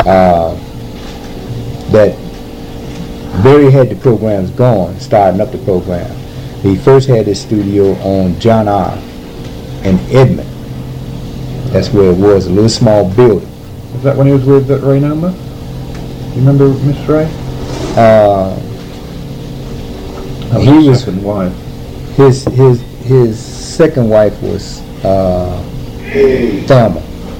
that Barry had the programs going, starting up the program. He first had his studio on John R. in Edmond. That's where it was, a little small building. Is that when he was with Ray Noma? You remember Miss Ray? He was second wife. His second wife was Thelma.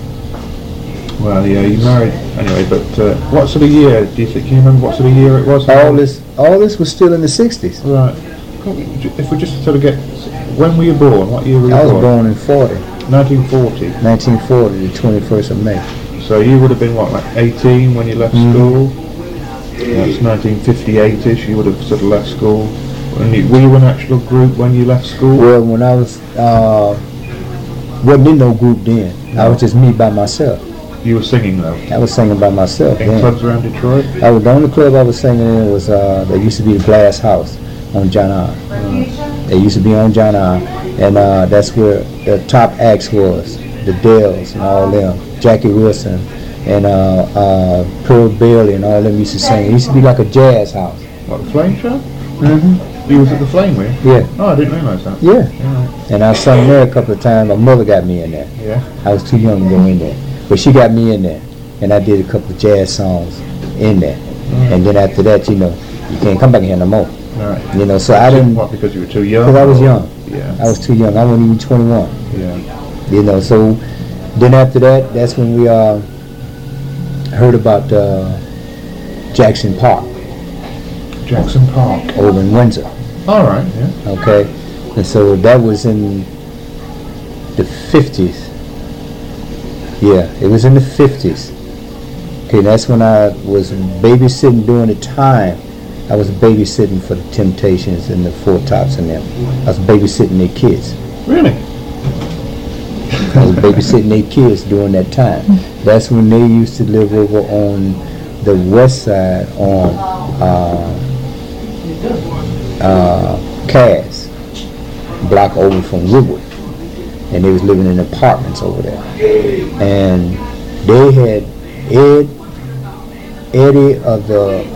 Well, yeah, you married anyway. But what sort of year do you think? Can you remember what sort of year it was? All this was still in the 60s. Right. If we just sort of get, when were you born? What year were you born? I was born in 40. 1940. 1940, the 21st of May. So you would have been what, like 18 when you left school? That's 1958ish. You would have sort of left school. Were you an actual group when you left school? Well, when I was wasn't in no group then. No. I was just me by myself. You were singing though? I was singing by myself. In clubs around Detroit? The only club I was singing in was there used to be the Glass House on John R. They used to be on John R. And that's where the top acts was, the Dells and all them, Jackie Wilson and Pearl Bailey and all them used to sing. It used to be like a jazz house. What, the Flame Show? Mm-hmm. You was at the Flame, were you? Yeah. Oh, I didn't realise that. Yeah. Right. And I sung there a couple of times. My mother got me in there. Yeah. I was too young to go in there. But she got me in there. And I did a couple of jazz songs in there. And then after that, you can't come back here no more. Right. So I didn't... What, because you were too young? Because I was young. Yeah. I was too young. I wasn't even 21. Yeah. So then after that, that's when we heard about Jackson Park. Jackson Park. Over in Windsor. All right, yeah. Okay. And so that was in the 50s. Yeah, it was in the 50s. Okay, that's when I was babysitting during the time. I was babysitting for the Temptations and the Four Tops and them. I was babysitting their kids. Really? I was babysitting their kids during that time. That's when they used to live over on the west side on Cass, block over from Woodward. And they was living in apartments over there. And they had Eddie of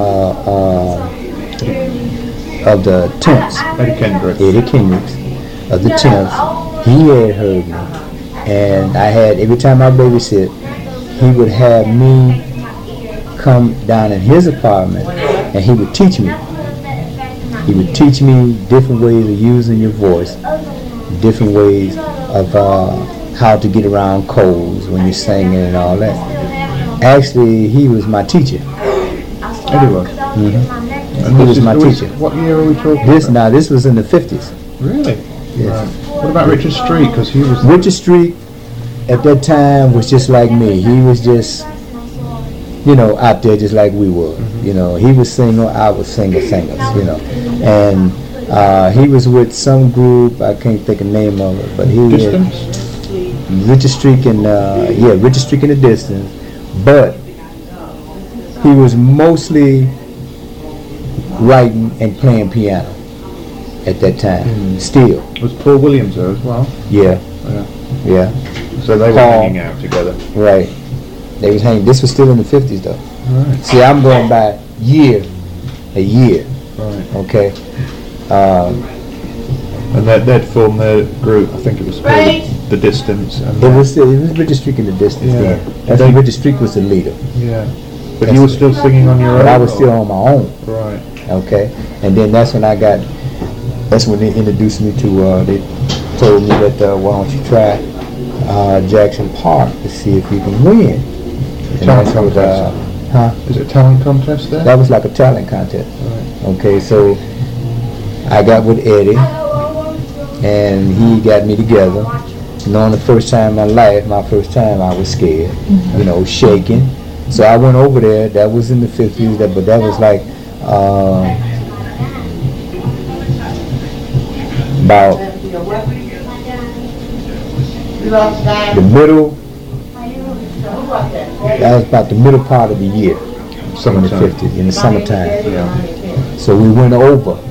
the Temps. Eddie Kendricks of the Temps. He had heard me. And I had, every time I babysit, he would have me come down in his apartment and he would teach me. He would teach me different ways of using your voice, different ways of how to get around codes when you're singing and all that. Actually, he was my teacher. Eddie was? Mm-hmm. And he was my teacher. What year are we talking about? Now, this was in the 50s. Really? Yes. Right. What about Richard Street? Because he was... Richard Street, at that time, was just like me. He was just, out there just like we were. Mm-hmm. He was single, I was singers, And he was with some group, I can't think of the name of it, but he Distance? Richard Street and, Richard Street in the Distance. But he was mostly writing and playing piano at that time, still. Was Paul Williams there as well? Yeah. So they were hanging out together. Right. They was hanging. This was still in the 50s though. Right. See, I'm going by a year. Right. Okay. And they'd formed their group. I think it was called The Distance. And it was Richard Street in the Distance. Yeah. That's when Richard Street was the leader. Yeah. But you were still singing on your own? But I was still on my own. Right. Okay. And then that's when they introduced me to, they told me that, why don't you try Jackson Park to see if you can win. Talent contest? Is it a talent contest there? That was like a talent contest. Right. Okay, so I got with Eddie, and he got me together. On the first time in my life, my first time, I was scared, shaking. So I went over there. That was in the 50s, but that was like about the middle. That was about the middle part of the year, in the 50s, in the summertime. Yeah. So we went over